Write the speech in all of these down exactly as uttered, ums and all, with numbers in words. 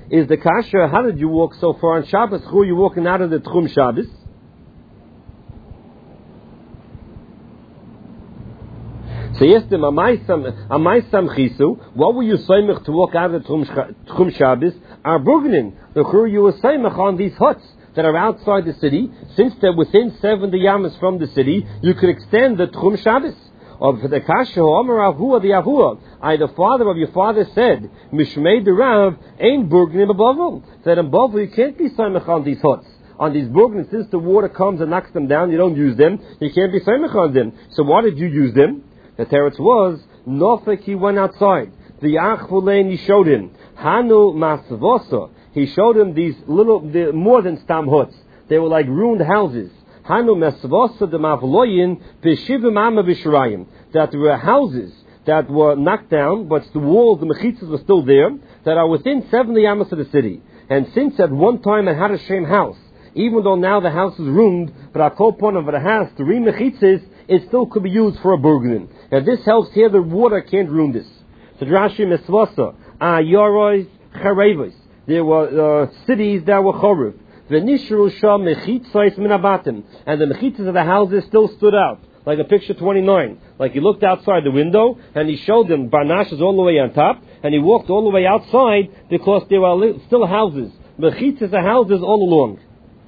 Is the kasha, how did you walk so far on Shabbos? Who are you walking out of the Tchum Shabbos? So yes, the Amaisam Chisu, what were you saying to walk out of the Tchum Shabbos? Are Burganin, the who you were saying on these huts that are outside the city, since they're within seventy yamas from the city, you could extend the Tchum Shabbos. Or for the Kasha, Omer Avua the Avua, I, the father of your father, said, Mishmei the Rav, ain't Burganim above them. Said above you can't be Saimach on these huts. On these Burganim, since the water comes and knocks them down, you don't use them, you can't be Saimach on them. So why did you use them? The teretz was, Nofek, he went outside. The Achvulein, he showed him. Hanu Masvosa, he showed him these little, the, more than stam huts. They were like ruined houses. Hanu Masvosa the Mavloyin, Beshivim Amma Bishurayim. That there were houses that were knocked down, but the walls, the mechitzas were still there, that are within seventy yamas of the city. And since at one time it had a shame house, even though now the house is ruined, but our kopon of the house, the re mechitzas, it still could be used for a burgenin. And this helps here, the water can't ruin this. So Rashi Mesvasa, Ayorois, Charevis. There were uh, cities that were Chorev. V'nishru sham mechitzais minabatim. And the mechitzas of the houses still stood out. Like a picture twenty-nine. Like he looked outside the window, and he showed them Barnashas all the way on top, and he walked all the way outside, because there were still houses. Mechitzas of houses all along.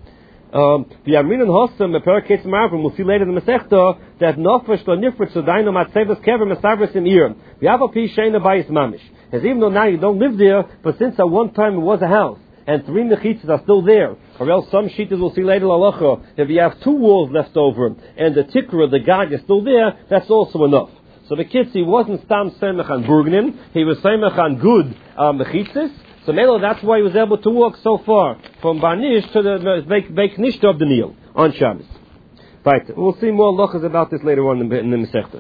Um, the Amrin and Hossam, the Paraketz Marvim, we'll see later in the Masechta that Nofesh lo nifrit Sudaino Matzevas Kever Mesavris im Ir. V'yava pi sheina bayis mamish. As even though now you don't live there, but since at one time it was a house, and three mechitzas are still there, or else some shittas we'll see later lalacha, if you have two walls left over, and the tikra, the gag is still there, that's also enough. So the kids, he wasn't stam semech on burganim, he was semech on good uh, mechitzas. So Melo, that's why he was able to walk so far from Barnish to the Beik Nishta of the Nil on Shabbos. Right, we'll see more lachas about this later on in the, in the Masechta.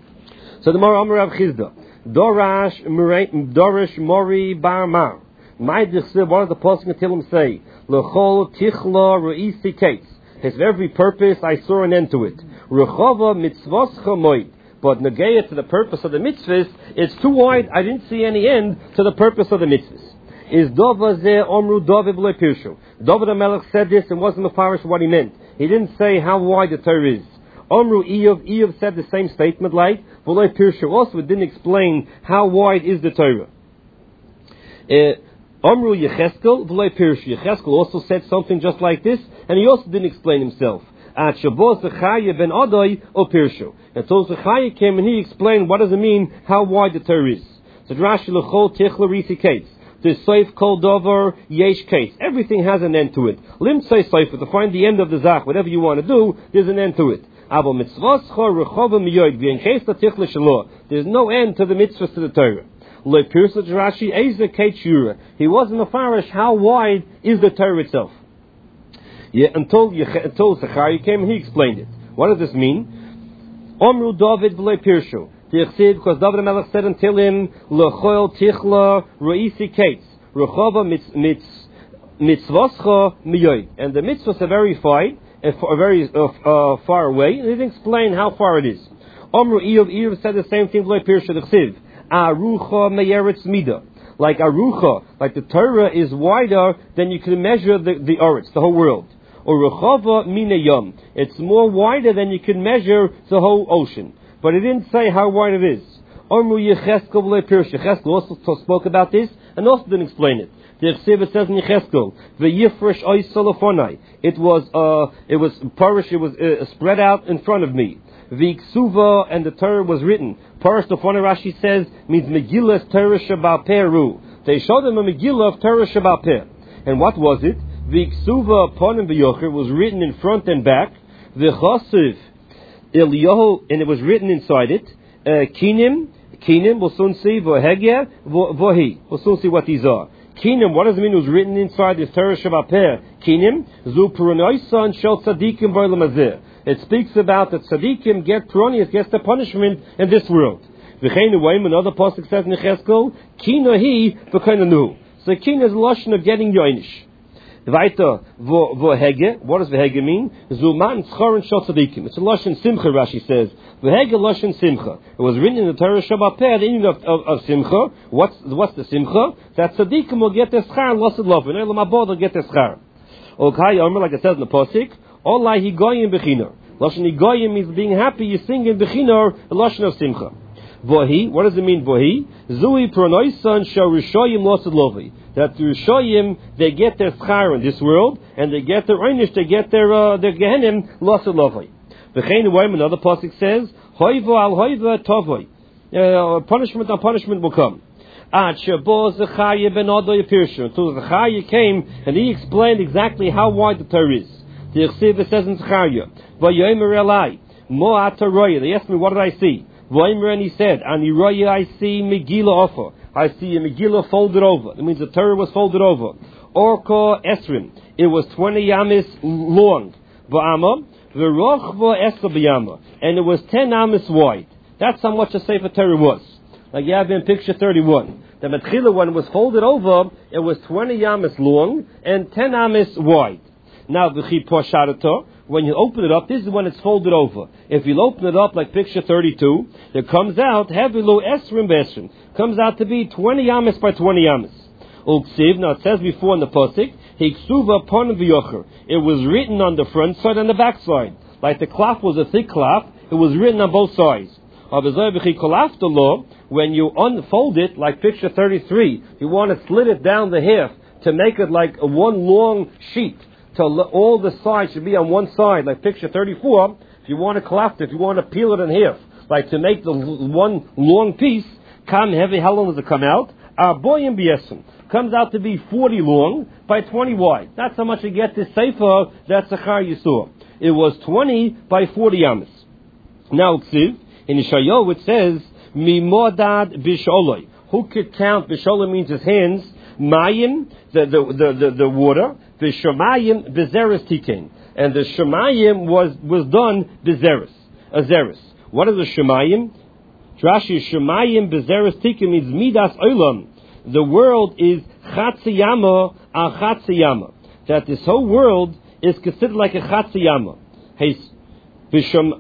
So the Mara Amar Rav Chizda, Dorash Dorish Mori Bar Mar. My Dichsiv, what does the Pasuk until him say? Lechol Tichla Ru'isi Kates. His every purpose I saw an end to it. Rechova Mitzvos Chamoid. But Nageya to the purpose of the mitzvahs, it's too wide, I didn't see any end to the purpose of the mitzvahs. Is Dova Zeh Omru David V'lei Pirshu. David HaMelech said this and wasn't mafarish what he meant. He didn't say how wide the Torah is. Omru Iyov, Iyov said the same statement like V'lei Pirshu. Also it didn't explain how wide is the Torah. Omru Yecheskel V'lei Pirshu. Yecheskel also said something just like this, and he also didn't explain himself. At Shabbos Zechariah ben Adai o Pirshu. And so Zechariah came and he explained what does it mean, how wide the Torah is. So Rashi L'chol Tichla Risi Kates. The Seif Kol Dover Yesh Case. Everything has an end to it. Lim say Seif, to find the end of the Zach, whatever you want to do, there's an end to it. Abo Mitzvah Schor Rechova Miyoid V'en Case La Tichla Shalor. There's no end to the mitzvahs to the Torah. Le Pirsa Rashi Eza Kate Shura. He wasn't a farish. How wide is the Torah itself? Yeah, until until Zechariah came and he explained it. What does this mean? Omru David V'lei Pirshu. Because David HaMelech said until him, L'choil Tichla Ru'isi Kates. Rechova Mitzvoscha Miyoid. And the mitzvahs are very far, uh, very uh, uh, far away. He didn't explain how far it is. Omru Iyov, Iyov said the same thing, V'lei Pirshu. D'chsiv. Arucha Meyeretz Mida. Like Arucha, like the Torah is wider than you can measure the, the Oretz, the whole world. Or Rechova Mina Yom. It's more wider than you can measure the whole ocean. But it didn't say how wide it is. Omru Yecheskel V'lei Pirshu. Yecheskel also spoke about this and also didn't explain it. The Chsiv says in Yecheskel, V'yifresh Oisolofonai. It was, uh, it was parish, it was uh, spread out in front of me. V'iksuva, and the Torah was written. Parish Lofonai, Rashi says, means Megillah Torah Shabal Peru. They showed them a Megillah of Torah Shabal Per. And what was it? V'iksuva upon him v'yocher was written in front and back. V'chosiv Eliyahu, and it was written inside it. Uh, kinim, kinim, we'll soon see. V'hegya, v'hi. We'll soon see what these are. Kinim, what does it mean? It was written inside this Torah Shabbat Peh. Kinim, zu puronoisan shel tzadikim b'olam hazeh. It speaks about that tzadikim get peronius, gets the punishment in this world. V'cheinu wayim, another pasuk says in Cheskel, kina hi v'kainanu. So kina is the lashon of getting yoinish. Weiter, vo hege. What does v'hege mean? Zuman tzchorin shel tzadikim. It's a lashon simcha. Rashi says v'hege lashon simcha. It was written in the Torah Shabbat Peh, the meaning of, of, of simcha. What's what's the simcha? That tzadikim will get their schar lost love. And Elam Abod will get their schar. Okay, Omer, like I said in the pasuk, Olai higoyim bechinor. Lashon higoyim means being happy. You sing in bechinor, the lashon of simcha. Vohi, what does it mean? Vohi zui pronoisan shel rishoyim lost lovi. That the Rishoyim, they get their schar in this world, and they get their einish, they get their uh, their gehenim lost lovely. V'chein why another pasuk says, hoivo al hoiva tovoi. Uh, punishment on punishment will come. Ad shebo Zechariah ben Odo Yepirshu. Until Zechariah came, and he explained exactly how wide the Torah is. The Yechsiv says in Zechariah, V'yomer elai, mo ataroya. They asked me, what did I see? V'yomer, and he said, Ani roya, I see Megillah Ofer. I see a Megillah folded over. That means the Torah was folded over. Orko Esrim. It was twenty yamis long. V'ama. V'rochva Esra b'yama. And it was ten yamis wide. That's how much the Sefer Torah was. Like you have in picture thirty-one. The Metchila, when it was folded over, it was twenty yamis long and ten yamis wide. Now, v'chi poshadato. When you open it up, this is when it's folded over. If you open it up like picture thirty-two, it comes out, hevilu esrim b'esrim, comes out to be twenty yamis by twenty yamis. Uksiv, now it says before in the pasuk, hiksuva pon v'yocher. It was written on the front side and the back side. Like the cloth was a thick cloth, it was written on both sides. When you unfold it, like picture thirty-three, you want to slit it down the half to make it like a one long sheet. So all the sides should be on one side, like picture thirty-four. If you want to collapse it, if you want to peel it in half, like to make the one long piece come heavy, how long does it come out? Arboyim b'yesrim comes out to be forty long by twenty wide. That's how much you get this sefer that Zechariah you saw. It was twenty by forty yamis. Now, in Yeshayahu it says mimodad bisholoi. Who could count? Bisholoi means his hands. Mayim, the the the the, the water. The Shemayim bezeres tiken, and the Shemayim was was done bezeres, azeres. What is the Shemayim? Rashi Shemayim bezeres tiken means midas olam. The world is chatziyama al chatziyama. That this whole world is considered like a chatziyama. Hey, b'shem.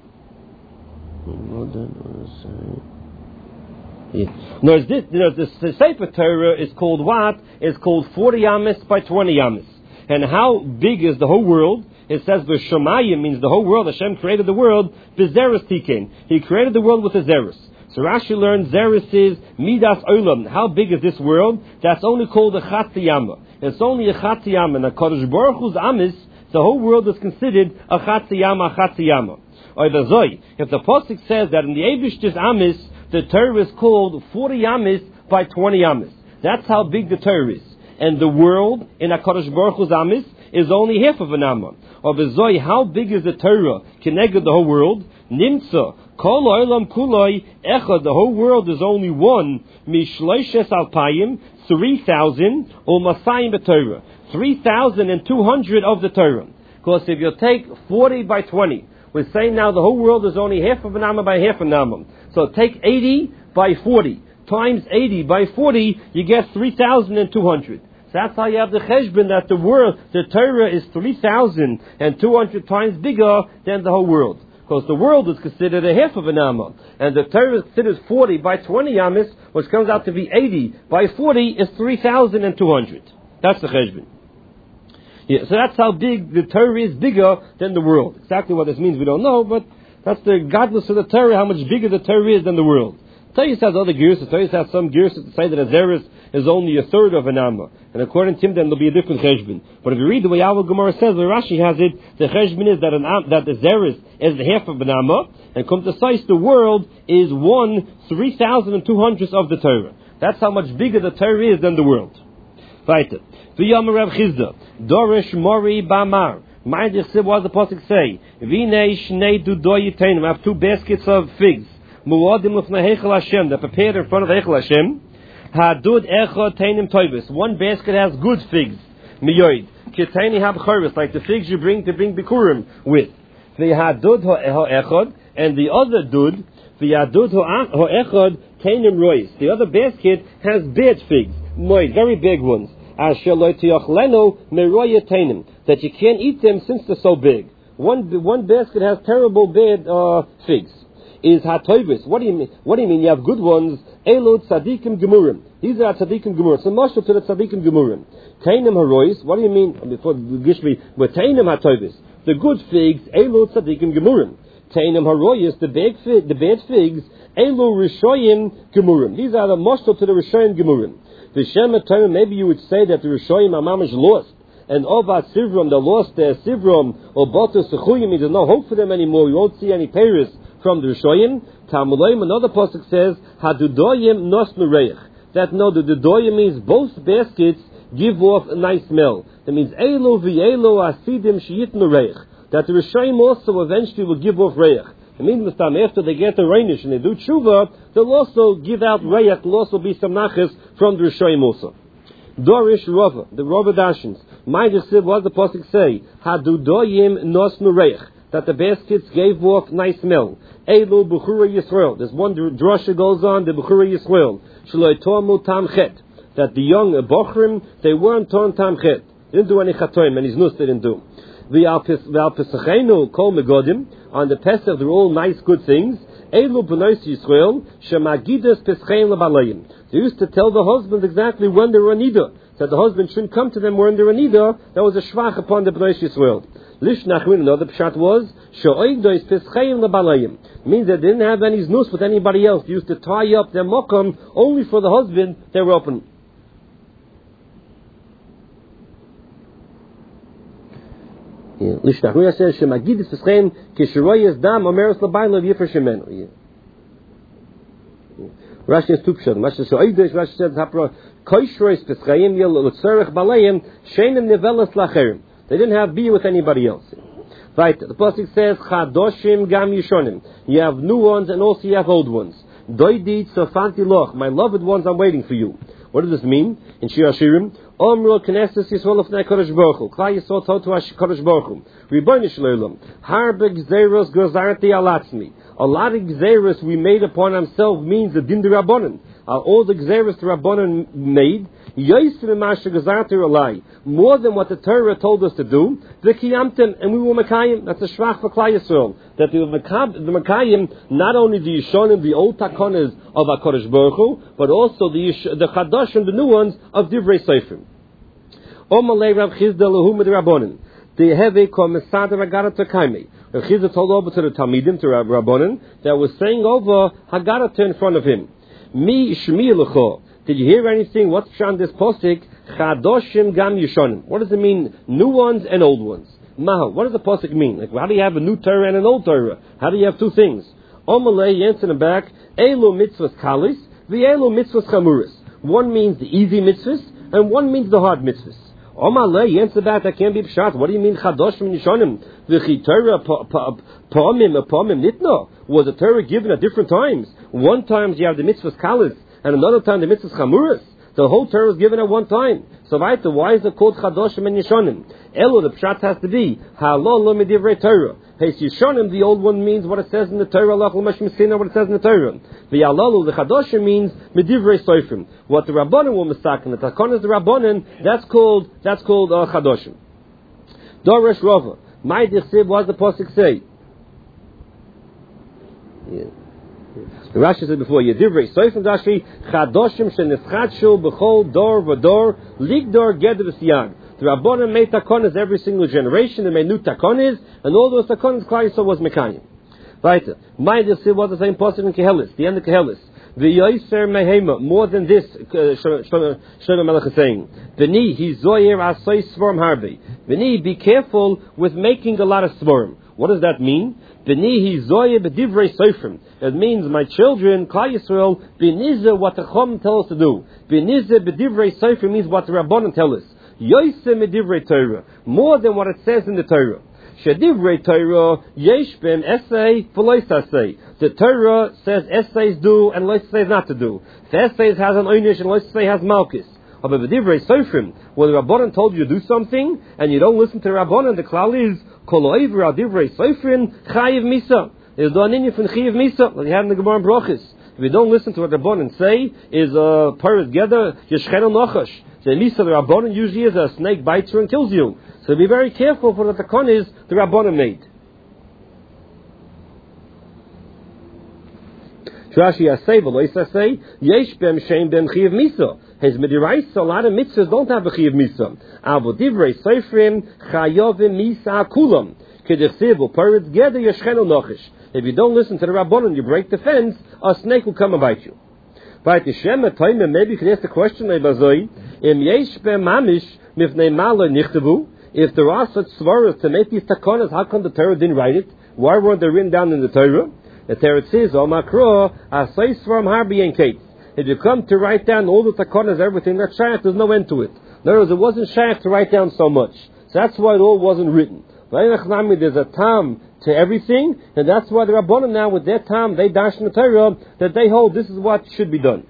Yeah. No, this, you know, the, the Sefer Torah is called what? It's called forty yamis by twenty yamis. And how big is the whole world? It says the Shemayim means the whole world. Hashem created the world. Bezeres tiken. He created the world with a zeres. So Rashi learns zeres is midas olam. How big is this world? That's only called a chatziyama. It's only a chatziyama. And Kadosh Baruch Hu's amis, the whole world is considered a chatziyama, a chatziyama. Or the Zoy. If the pasuk says that in the Eibishter's amis, the Torah is called forty yamis by twenty yamis. That's how big the Torah is. And the world in HaKadosh Baruch Hu's amis is only half of an amma. Or Bezoy, how big is the Torah? Keneged the whole world? Nimtza. Kol olam kuloi echad. The whole world is only one. Mishloishes alpayim. Three thousand. Or masayim b'Torah. Three thousand and two hundred of the Torah. Because if you take forty by twenty, we're saying now the whole world is only half of an amma by half an amma. So take eighty by forty times eighty by forty, you get three thousand two hundred. So that's how you have the cheshbon that the world, the Torah is three thousand two hundred times bigger than the whole world. Because the world is considered a half of an amma. And the Torah is considered forty by twenty yamis, which comes out to be eighty by forty is three thousand two hundred. That's the cheshbon. Yeah, so that's how big the Torah is, bigger than the world. Exactly what this means we don't know, but that's the godless of the Torah, how much bigger the Torah is than the world. Torah has other gears. Torah has some gears to say that a zeres is only a third of an amma. And according to him, then there'll be a different cheshbon. But if you read the way Yavul Gemara says, the Rashi has it, the cheshbon is that an am, that the zeres is the half of an amma, and come to size, the world is one three thousand and two hundredths of the Torah. That's how much bigger the Torah is than the world. Weiter. V'yamar Rav Chizda, Dorish Mori Bamar. Mind yourself, what does the pasuk say? V'nei shnei dudoi yiteinim. I have two baskets of figs. Muadim l'fnei Heichel Hashem. They're prepared in front of Heichel Hashem. Hadud echad teinim toivus. One basket has good figs. Miyoid. Kiteini habchoris, like the figs you bring to bring bikurim with. V'hadud ha'echad, and the other dud, v'hadud ha'echad teinim rois. The other basket has bad figs. Moid, very big ones. that you can't eat them since they're so big. One one basket has terrible bad uh, figs. Is hatovis. What do you mean? What do you mean? You have good ones. Elot tzadikim gemurim. These are tzadikim gemurim. So much to the tzadikim gemurim. Tainim harois. What do you mean? Before Gishmi, but tainim hatovis. The good figs. Elot tzadikim gemurim. Tainim harois. The bad fig, the bad figs. Elo rishoyim gemurim. These are the mushal to the rishoyim gemurim. The Shema Torah, maybe you would say that the rishoyim are mamash lost. And Ovat Sivram, they lost their Sivram, or Botus Sechuyim, there's no hope for them anymore. You won't see any Paris from the Rishoyim. Talmulayim, another pasuk says, Hadudoyim nos nureich. That no, the Dudoyim means both baskets give off a nice smell. That means Elo v'Elo asidim sheyit nureich. That the Rishoyim also eventually will give off reich. It means after they get the reinish and they do tshuva, they'll also give out reich. There'll also be some nachas from the Rishoyim also. Dorish Rava, the Rava Dashins. My Yosef, what does the pasuk say? Hadudoyim nos nureich. That the baskets gave off nice smell. Elu Bechura Yisrael. There's one drasha goes on, the Bechura Yisrael. Shloi tomu tam chet. That the young Bochrim, they weren't torn tam chet. They didn't do any chatoim, and his nus they didn't do. V'al pesachenu kol megodim. On the Pesach, they're all nice, good things. Elu b'nois Yisrael. Shemagidas peschein lebalayim. They used to tell the husband exactly when they were in nida. That the husband shouldn't come to them when they were in nida. That was a shvach upon the b'nois Yisrael. Lish Nachmin, another pshat was Sho'oigdois Peschayim Lebalayim. Means that they didn't have any znus with anybody else. They used to tie up their mokum only for the husband. They were open. Lish Nachmin says Shemagidis Peschayim Kishiroyes Dam Omeros Lebalayim Yifer Shemenu. Rashi has two pshat. Rashi says Sho'oigdois. Rashi says Hapra Koishrois Peschayim Yel Lutzerech Balayim Sheinem Nevelas Lacherim. They didn't have beer with anybody else. Right. The pasuk says, Chadoshim gam yishonim. You have new ones and also you have old ones. Doidit sofanti loch. My loved ones, I'm waiting for you. What does this mean? In Shir Hashirim, Omro knesses Yisrael of Kodesh Baruch Hu. Klai Yisrael totu Kodesh Baruch Hu. Ribono shel olam. Harbe gzeros gozarti alatzmi. A lot of gzeros we made upon ourselves means the din d'Rabbanan. Uh, all the gzeros the Rabbanan made, more than what the Torah told us to do, the kiyamtim, and we were Mekayim. That's a shvach for Klai Yisrael. That the Mekayim, not only the Yishonim, the old takonas of HaKadosh Baruch Hu, but also the Yish, the Chadashim, the new ones of Divrei Seifrim. Omalei Rav Chizda lehu med Rabbanan. The Heve kom Mesada Haggadah Takaimi. Rav Chizda told over to the Talmidim, to Rav Rabbanan, that was saying over Haggadah in front of him. Mi Shmi Lecho. Did you hear anything? What's on this posik? Chadoshim gam yishonim. What does it mean? New ones and old ones. Maha. What does the posik mean? Like, how do you have a new Torah and an old Torah? How do you have two things? Omalei, you answer in the back. Elu mitzvahs kalis, v'elu mitzvahs chamuris. One means the easy mitzvahs, and one means the hard mitzvahs. Omalei, you answer back. That can't be pshat. What do you mean chadoshim yishonim? V'chi Torah pa'amim pa'amim nitno. Was the Torah given at different times? One time you have the mitzvahs kalis, and another time the mitzvahs chamuras. The whole Torah is given at one time. So right, why is it called Chadoshim and Yishonim? Elo, the pshat has to be Halol lo medivrei Torah. Hey, Yishonim, the old one means what it says in the Torah. Allah l'mash misina, what it says in the Torah. The Halol, the Chadoshim means medivrei Soifrim. What the Rabbanan will misaken, the Takon is the Rabbanan. That's called that's called uh, Chadoshim. Dorish Rava. My Dichsiv, what does the pasuk say? Yeah. The Rashi said before, Yedivrei Soifim Dashi Chadoshim Shenischadshu B'chol Dor V'Dor Ligdor Geder V'Siyag. The Rabbanan made takonas every single generation. They made new takonas, and all those takonas Klai Yisrael was Mekayim. Right. Mind you, see what the same passage in Kehelis, the end of Kehelis. The Yoiser Mehema, more than this, Shlomo Melech is saying, V'ni Hi Zoyer Asay Svarim Harbe. V'ni, be careful with making a lot of svarim. What does that mean? It means, my children, Klai Yisrael, b'nizeh, what the Chum tell us to do. B'nizeh b'divrei Sefer means what the Rabbanan tell us. Yoiseh medivrei Torah, more than what it says in the Torah. Shedivrei Torah, yesh b'em essay, v'lois essay. The Torah says essays do and lois says not to do. The essays has an oynish and lois say has malchus. But b'divrei Sefer, when the Rabbanan told you to do something and you don't listen to the Rabbanan, the klal is kol oiver al divrei Sefer chayiv misa. There's an inyan from chayiv misa, like you have in the Gemara in Brachos. If you don't listen to what the Rabbanan say, is a Parat Geder, Yeshchenu Nochash. So at least the Rabbanan usually is a snake bites you and kills you. So be very careful for what the Takon is the Rabbanan made. Rashi Yasei, V'lo Yisasei, Yesh Bem Shem Bem Chiyav Misa. His Midiraisa, a lot of mitzvahs don't have a Chiyav Misa. Avo Divrei Seifrim, Chayovim Misa Akulam. Kedechsiv, Parat Geder, Yeshchenu Nochash. If you don't listen to the Rabbanan, you break the fence, a snake will come and bite you. But the Shem Toime, maybe you can ask the question, Lebazoi, Im Yesh Bem Mamish, Mifnei Malo Nichtavu. If there are such svaras to make these takonas, how come the Torah didn't write it? Why weren't they written down in the Torah? The Torah says, "O Makro, Asay Svaram Harbi and Kate." If you come to write down all the takonas, everything that's shaykh, there's no end to it. In other words, it wasn't shaykh to write down so much. So that's why it all wasn't written. There's a tam to everything, and that's why the Rabbanim now, with their tam, they dash in the Torah that they hold this is what should be done.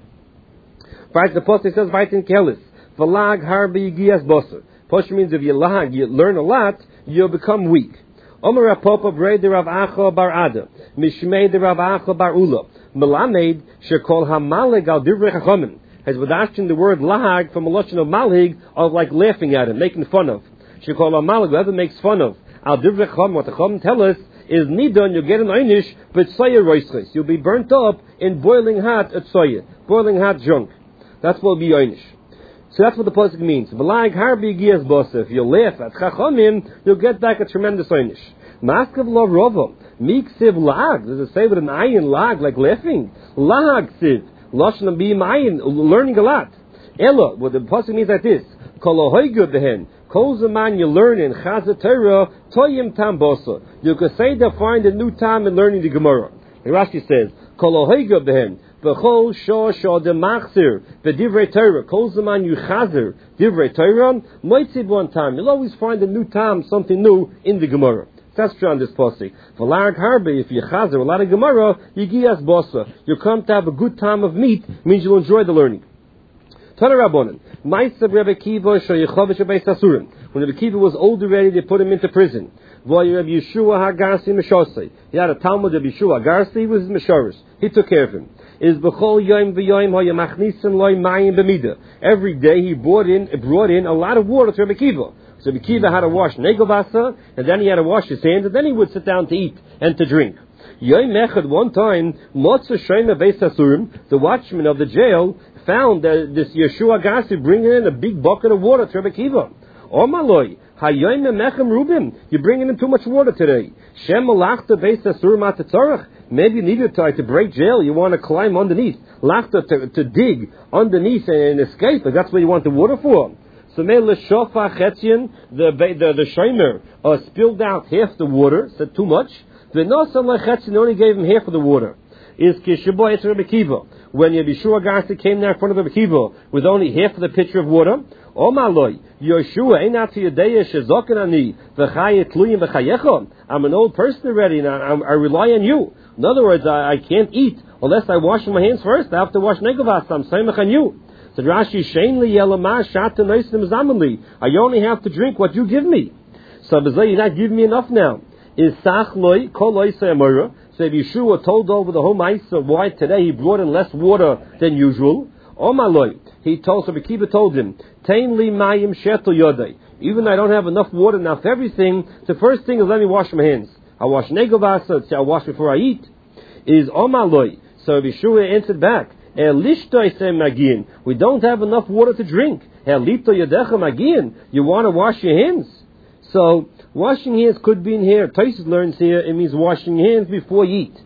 Right, the post says, "Right in Kelis, Valag Harbi Gias Bosser." Posh means if you lag, you learn a lot, you'll become weak. Omer Apopa Brei de Rav Acha Bar Ada, Mishmei de Rav Acha Bar Ula, Melamed Shekol Hamalig Al Divrei Chachamim. Has in the word lag from a lotion of malig, of like laughing at him, making fun of. Shekol Hamalig, whoever makes fun of Al Divrei Chachamim, what the Chachamim tell us is nidon, you'll get an einish, but tzoyer roisches. You'll be burnt up in boiling hot at tzoyer, boiling hot junk. That's what will be einish. So that's what the pasuk means. V'lag harbi gias bosa. If you laugh at chachamim, you'll get back a tremendous einish. Maskav lo rova miksiv lag. Does it say with an ayin lag like laughing? Lag siv lashon b'im ayin, learning a lot. Ella, what the pasuk means like this: kol ahoygu behen. Kol zaman you learn in chazat Torah toyim tam bosa. You could say to find a new time in learning the Gemara. The Rashi says kol ahoygu behen. V'chol shor shor de machzir v'divrei Torah. Kol zaman you chazer divrei Torah. Moitzid one time. You'll always find a new time, something new in the Gemara. That's true on this pasuk. V'larg harbe, if you chazer a lot of Gemara, you gias bosa. You come to have a good time of meat, means you'll enjoy the learning. Tana Rabbanan, Ma'asav Rebbe Kiva shoyechovish beis asurim. When Rebbe Kiva was old already, they put him into prison. V'ay Rebbe Yeshua Hagarsi Meshosei. He had a Talmud of Yeshua Hagarsi, was his Meshoris. He took care of him. Is b'chol yoyim v'yoyim hayamachnisim loy mayim b'mida. Every day he brought in, brought in a lot of water to Rebbe Kiva. So Rebbe Kiva had to wash negovasa, and then he had to wash his hands, and then he would sit down to eat and to drink. Yoyim Echad, one time, Motza Shema Beis Asurim, the watchman of the jail, found that this Yeshua Hagarsi bringing in a big bucket of water to Rebbe Kiva. Oh maloi, hayoyim mechem rubim. You're bringing in too much water today. Shem malachta beis asurim atatzarach. Maybe you needed to, to break jail. You want to climb underneath, lachta to, to dig underneath and, and escape. But that's what you want the water for. So may l'shofa chetzion, the the the shomer uh, spilled out half the water. Said too much. The nosa lechetzion only gave him half of the water. Is kishaboy et Rebbe Kiva. When Yeshua Hagarsi came there in front of Rebbe Kiva with only half of the pitcher of water. Oh maloi, Yeshua einat yadeya shezoken ani v'chayet luyim v'chayecha. I'm an old person already, and I, I, I rely on you. In other words, I, I can't eat unless I wash my hands first. I have to wash negovas. I'm saimach on you. So Rashi shein li yelama shata noisim zamanli. I only have to drink what you give me. So you're not giving me enough now. Is sach loy kol loy se'amora. So if Yeshua told over the whole ma'isa why today he brought in less water than usual. Oh maloi. He told, so Rebbe Kiva told him, Tain li mayim shetel yodei. Even though I don't have enough water now for everything, the first thing is let me wash my hands. I wash negovasa, I wash before I eat. Is omaloi. So Yeshua answered back, Elishtoi se magin. We don't have enough water to drink. Elito yodecha magin. You want to wash your hands. So, washing hands could be in here. Taisus learns here, it means washing your hands before you eat.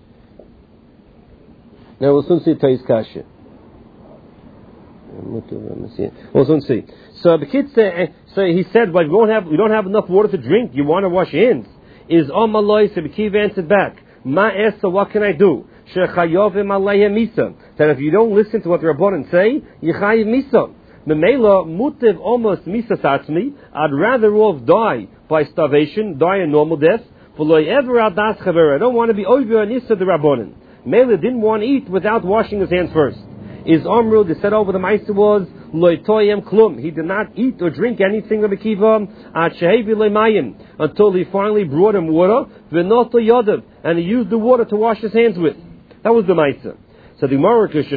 Now we'll soon see Taisus Kasha. We'll soon see. So the kids say, so he said, well, we don't have we don't have enough water to drink. You want to wash your hands? Is Amaloi? So the Kiva answered back, Ma esa, what can I do? Shechayovim alayhem misa. That if you don't listen to what the Rabbanan say, Yechayiv misa. Memela mutiv almost misa satzmi. I'd rather off die by starvation, die a normal death. V'loy ever adas chaver. I don't want to be over an issa the Rabbanan. Mela didn't want to eat without washing his hands first. Is Amru, they said over the Maisa was, Loi toyem klum. He did not eat or drink anything of Akiva, at shehevi lemayim, until he finally brought him water, v'noto yodav, and he used the water to wash his hands with. That was the Maisa. So the Gemara, when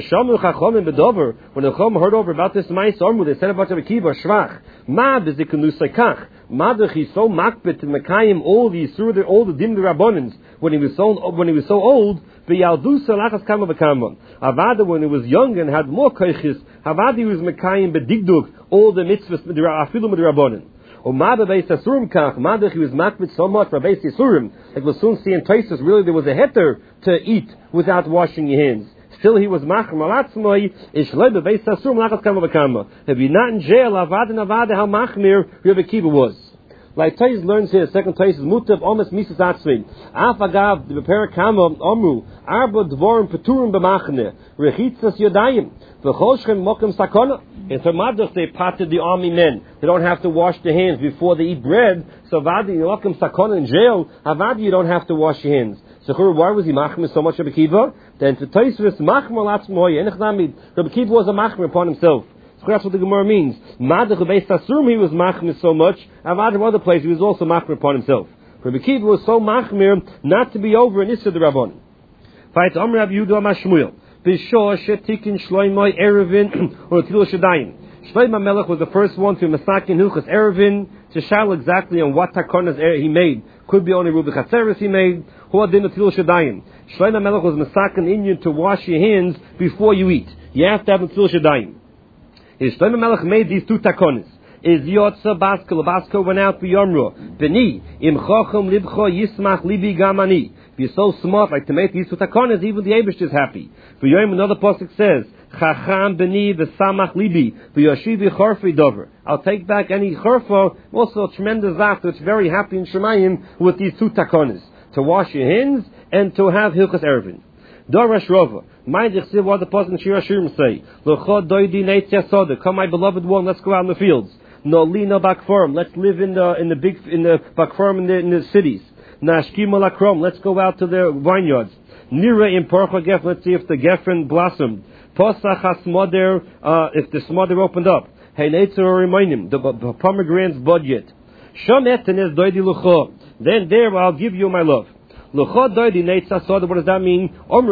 the Chacham heard over about this Ma'is Amru, they said about Rabbi Akiva, Shvach, Ma b'ziknusay kach, Madach he's so makbet to Mekayim all the Yisur, all the Dim Rabbanans when he was so when he was so old. V'yaldusa lachas kama v'kama. Avada when he was young and had more koiches, Avada he was Mekayim bedigduk all the mitzvahs afilu midrabanan. Or Mada beis asurim kach, Madach he was makbet so much for beis asurim. Like we'll soon see in Taisus, really there was a heter to eat without washing your hands. Still he was machmer alatzmoi, ishloi beis asurim lachas kama v'kama. If you're not in jail, Avada and Avada how machmir Rabbi Akiva was. Like Tais learns here, second Tais is mutav omes misas atzvin. Af agav the perakama amru arba dvorim peturim b'machne rechitzas yodayim v'cholshem mokem sakona. In Samadach they patted the army men. They don't have to wash their hands before they eat bread. So vadi mokem sakona in jail. Avadi you don't have to wash your hands. So why was he machmer so much Rabbi Akiva? Then to Tais was machmer latzmoy. Rabbi Akiva was a machmer upon himself. So that's what the Gemara means. Madach beis asurim he was machmir so much, and other places he was also machmir upon himself. Rabbi Akiva was so machmir not to be over in Issa the Rabban. Fight Amr Rabbi Yehuda Mashmuel. B'shor shetikin shloimoi erevin or tilo shadayim. Shlomo Melech was the first one to masakin hilchas erevin to shal exactly on what takonas he made. Could be only Rubi Chatzeres he made. Who adin tilo shadayim. Shlomo Melech was masakin Indian to wash your hands before you eat. You have to have tilo shadayim. His Shlomo Melech made these two takonis. Is Yotza Baska Labaska went out for Yomru. Beni im Chochem Libcho Yismach Libi Gamani. If you're so smart like to make these two takonis, even the Eibush is happy. For Yom another pasuk says, Chacham Beni v'Samach Libi v'Yoshivi Chorfi Dover. I'll take back any chorfa. Also a tremendous act that's very happy in Shemayim with these two takonis to wash your hands and to have Hilchas Erevin. Dorash Rova. Mind you, what the Pasuk in Shir Hashirim say. L'chod doidi neitz yasoda. Come, my beloved one, let's go out in the fields. No li no bakforum. Let's live in the in the big in the bakforum in the in the cities. Nashkim alakrom. Let's go out to the vineyards. Nira in porcha gef. Let's see if the gefen blossomed. Posach hasmoder. Uh, if the smother opened up. Hey neitzer remainim. The, the pomegranate's bud yet. Shom etenes doidi l'chod. Then there I'll give you my love. What does that mean?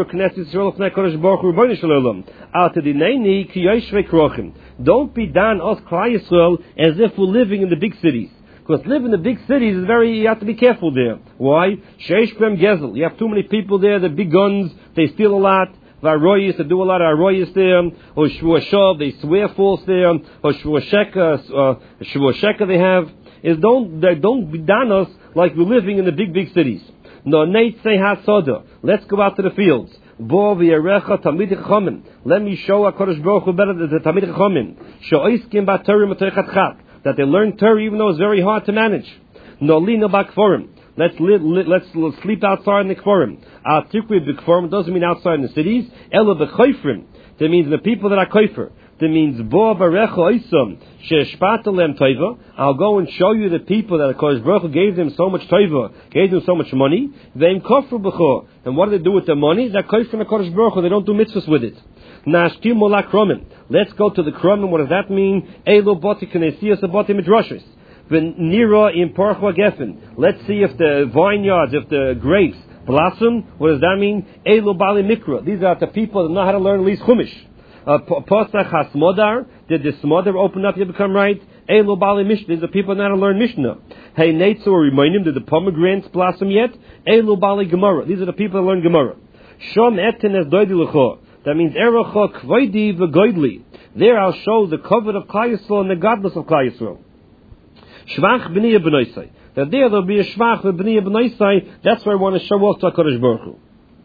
Don't be done us Klal Yisrael as if we're living in the big cities. Because living in the big cities is very, you have to be careful there. Why? You have too many people there, the big guns, they steal a lot. Varoyis, they do a lot of aroyis there. Or shvuah they swear false there. Or shvuah sheka they have. Is don't, they don't be done us like we're living in the big, big cities. No, Nate say hasoda. Let's go out to the fields. Bo v'yerecha tamid chachamim. Let me show HaKadosh Baruch Hu better than the tamid chachamim. She'oiskim b'Torah m'toichatchat. That they learn Torah even though it's very hard to manage. No lina b'kforim. Let's li, li, let's sleep outside in the kforim. Atikri b'kforim doesn't mean outside in the cities. Ela b'choifrim. That means the people that are koifer. That means bo barecha oisam she'eshpatalem toiva. I'll go and show you the people that HaKadosh Baruch Hu gave them so much toiva, gave them so much money. Ve'im kofru b'cho. And what do they do with the money? They're koifer in HaKadosh Baruch Hu. They don't do mitzvahs with it. Nashkim mola kromim. Let's go to the kromim. What does that mean? Elo boti knesiyas aboti midrashis. V'nira in porcha gefen. Let's see if the vineyards, if the grapes blossom. What does that mean? Elo bali mikra. These are the people that know how to learn at least chumash. Posach hasmodar. Did the smodar open up? You become right. Elo bali mishnah. These are people that know how to learn mishnah. Hey neitzu or remind him. Did the pomegranates blossom yet? Elo bali gemara. These are the people that learn gemara. Shom etin es doidi lecho. That means erecha kvoidi v'goidli. There I'll show the covet of Klal Yisrael and the godless of Klal Yisrael. Shvach b'niyah b'noisai. That there there'll be a shvach b'niyah b'noisai. That's where I want to show off to HaKadosh Baruch Hu.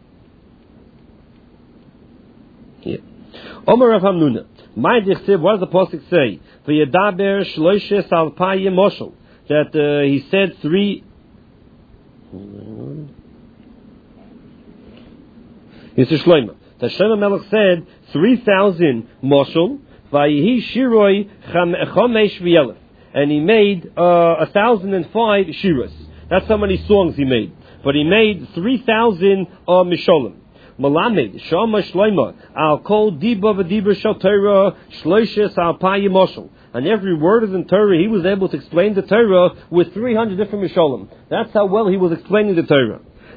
Here. Omer Rav Hamnuna. My dichtiv, what does the pasuk say? V'yedaber shloishes alpayim moshel. That uh, he said three. It's a shloima. The Shlomo Melech said three thousand moshel. Vayihi shiroi chomesh v'yelef. And he made uh, a thousand and five shiras. That's how many songs he made. But he made three thousand uh, misholim. Malamed shama shloima al kol diba v'dibra shel Torah shloishes al payim moshel. And every word is in Torah. He was able to explain the Torah with three hundred different misholim. That's how well he was explaining the Torah.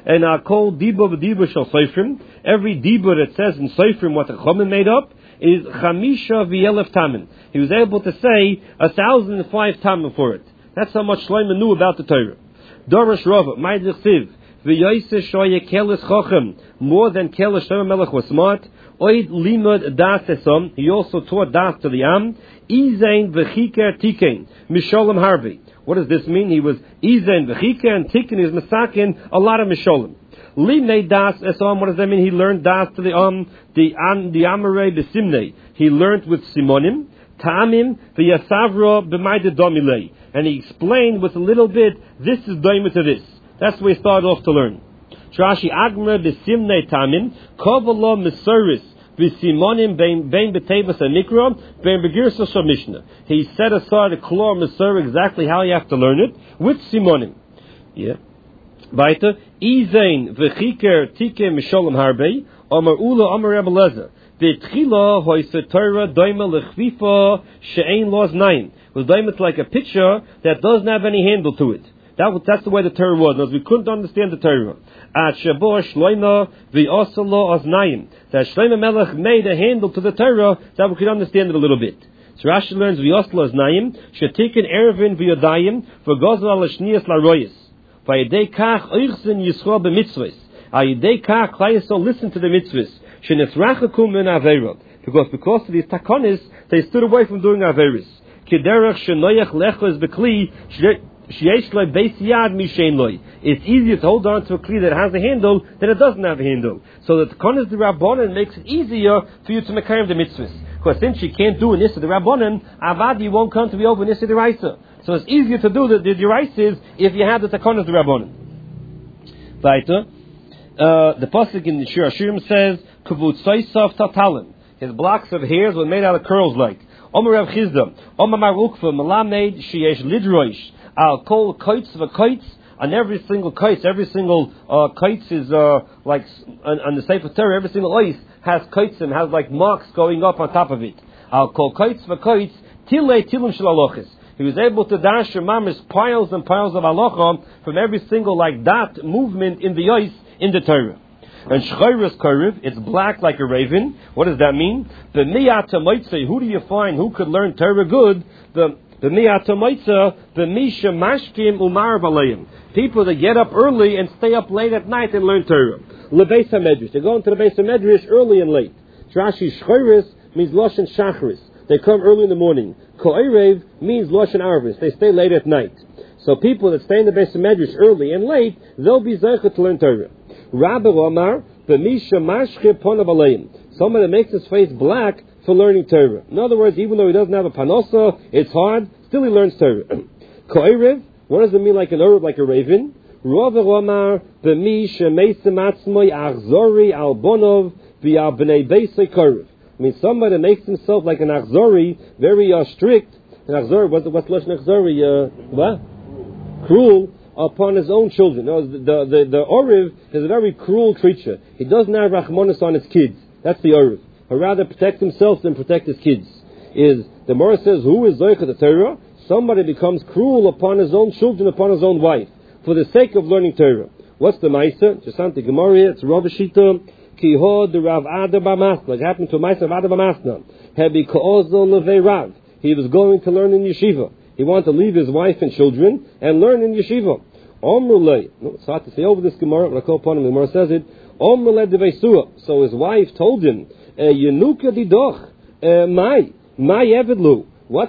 and I call Diba v'Diba shel Seifrim. Every Diba that says in Seifrim what the Chachamim made up is Chamisha v'Yelef Tamin. He was able to say a thousand and five Tamin for it. That's how much Shlomo knew about the Torah. Dorish Rava, Ma'idich Siv, v'Yoyse shoye keles Chacham, more than Keles Shlomo Melech was smart. Oid limud das esom, he also taught das to the Am. Izain v'chiker tiken, misholem harvi. What does this mean? He was izain v'chiker and tiken is masakin, a lot of misholem. Limei das esom, what does that mean? He learned das to the Am, the Am, the Amarei b'simnei. He learned with Simonim, Ta'amim v'yasavro b'mayde domilei. And he explained with a little bit, this is doimah to this. That's where he started off to learn. Trashi agmer b'simnei Ta'amim, kovalo misoris, v'simonim bein b'tevas anikra, bein b'girsa shamishna. He set aside a klor misor, exactly how you have to learn it, with Simonim. Yeah. Weiter, Izain v'chiker tike misholem harbe, Amar Ula Amar Rebbe Lezer. V'tchila hoise Torah doima lechvifa she'ein los nayin. It was doima like a picture that doesn't have any handle to it. That was, that's the way the Torah was. Because we couldn't understand the Torah. At Shabo Shloima v'osalo oznayim. That Shlomo Melech made a handle to the Torah that we could understand it a little bit. So Rashi learns v'osalo oznayim shetikin erevin v'yodayim v'gozal al-shniyas laroyis. V'yedei kach oichsin yisrael b'mitzvahs. Ayidei kach chayisol listen to the mitzvahs. Shenitzrachakum min aveirot. Because because of these takonis, they stood away from doing averis. Kiderach shenoyach lechos bekli sheyesh loy beis yad mishein loy. It's easier to hold on to a kli that has a handle than it doesn't have a handle. So the takonis the rabbanon makes it easier for you to make the mitzvahs. Because since you can't do an issa the rabbanon, avadi won't come to be over an issa the raisa. So it's easier to do the the deraises if you have the takonis the rabbanon. Weiter, uh, the pasuk in the Shir Hashirim says, "Kavutzoisav tatalim." His blocks of hairs were made out of curls like. Omer Rav Chizda, Omer Marukva, Malamed sheyesh lidroish al kol kites v'kites. On every single kites, every single uh, kites is uh, like on, on the Sefer Torah. Every single ice has kites and has like marks going up on top of it. Al kol kites v'kites tilei tilim shel alochis. He was able to dash mamish piles and piles of halacha from every single like dot movement in the ice in the Torah. And Shchayras Kariv, it's black like a raven. What does that mean? The Miyata Moitze, who do you find who could learn Torah good? The the Miyata Moitze, the Misha Mashkim Umar Balayim. People that get up early and stay up late at night and learn Torah. Lebeis HaMedrash. They go into the Beis HaMedrash early and late. Rashi Shchayras means Loshen Shachris. They come early in the morning. Ko'erev means Loshen Arvis. They stay late at night. So people that stay in the Beis HaMedrash early and late, they'll be zeichet to learn Torah. Rabbi Omar, B'misha mashche ponav aleim. Someone that makes his face black for learning Torah. In other words, even though he doesn't have a panosa, it's hard, still he learns Torah. Ko'erev, what does it mean like an Arab, like a raven? Rabbi Omar, B'misha meisem atzmoi achzori al bonov v'al b'nei beisei korev. I mean, somebody that makes himself like an achzori, very uh, strict. An achzori, what's, what's lashon achzori? Uh, what? Cruel. Upon his own children. No, the the the, the Oriv is a very cruel creature. He doesn't have rachmanis on his kids. That's the Oriv. He'd rather protect himself than protect his kids. Is the Gemara says, who is Zoycha the Torah? Somebody becomes cruel upon his own children, upon his own wife, for the sake of learning Torah. What's the Maisa? Just on the Gemara, it's Rav Shita, Kihod the Rav Ada Bamasna. It happened to Maisa of Ada Bamasna. Hebi Ko'ozo Levei Rav. He was going to learn in yeshiva. He wanted to leave his wife and children and learn in yeshiva. Omrulei. No, it's hard to say over this Gemara, but I call upon him. The Gemara says it. Omrulei deveisua. So his wife told him, Yenuka didoch, my, my evidlu. What?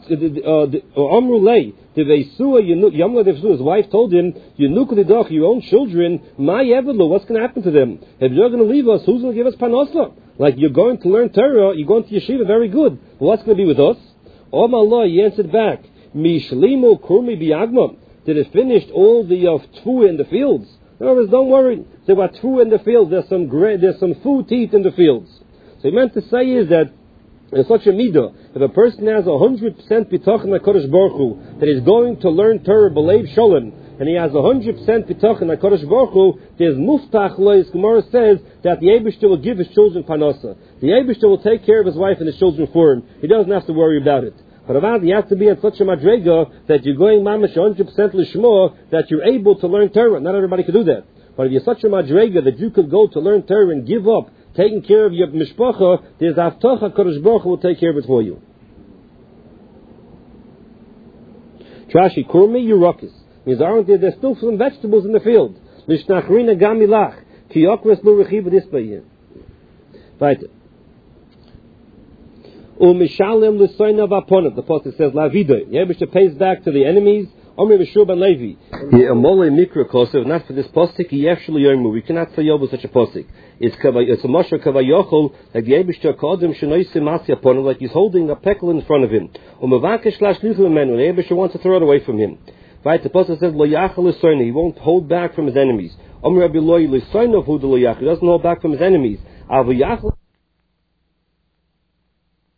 Omrulei deveisua. Yamla deveisua. His wife told him, Yenuka didoch, your own children, my evidlu. What's going to happen to them? If you're going to leave us, who's going to give us panosla? Like you're going to learn Torah, you're going to yeshiva, very good. But what's going to be with us? Om Allah, he answered back. Mishlimu kurmi biagma. Did it finish all the uh, tfu in the fields? In other words, don't worry. There were tfu in the fields. There's some gra- there's some food to eat in the fields. So he meant to say is that in such a midah, if a person has a hundred percent bitachon HaKadosh Baruch Hu, that he's going to learn Torah b'leiv sholem, and he has a hundred percent bitachon HaKadosh Baruch Hu, there's muftach lois. Gemara says that the Eibishter will give his children panasa. The Eibishter will take care of his wife and his children for him. He doesn't have to worry about it. But about you have to be at such a madrega that you're going mamash one hundred percent lishmo that you're able to learn Torah. Not everybody can do that. But if you're such a madrega that you could go to learn Torah and give up taking care of your mishpacha, there's avtocha Kadosh Baruch Hu will take care of it for you. Trashi, kurmi yurakis. Means aren't there? There's still some vegetables in the field. Lishnachrina gamilach ki yokres lu rechiv disbayim. Right. Umishalem l'soyna vaponav. The pasuk says lavido. Yebush pays back to the enemies. Omri v'shur ben Levi. Amole mikra kosev. Not for this pasuk. Yefshul yomu. We cannot say over such a pasuk. It's it's a mosher kavayochol like the Yebush kodem shenoisim masya upon him, like he's holding a peckle in front of him. Umavakesh lashlichu menu. And the Yebush wants to throw it away from him. Right. The pasuk says lo yachal l'soyna. He won't hold back from his enemies. Omri Rabbi Loi l'soyna hu de lo yachal. He doesn't hold back from his enemies. Avu yachal.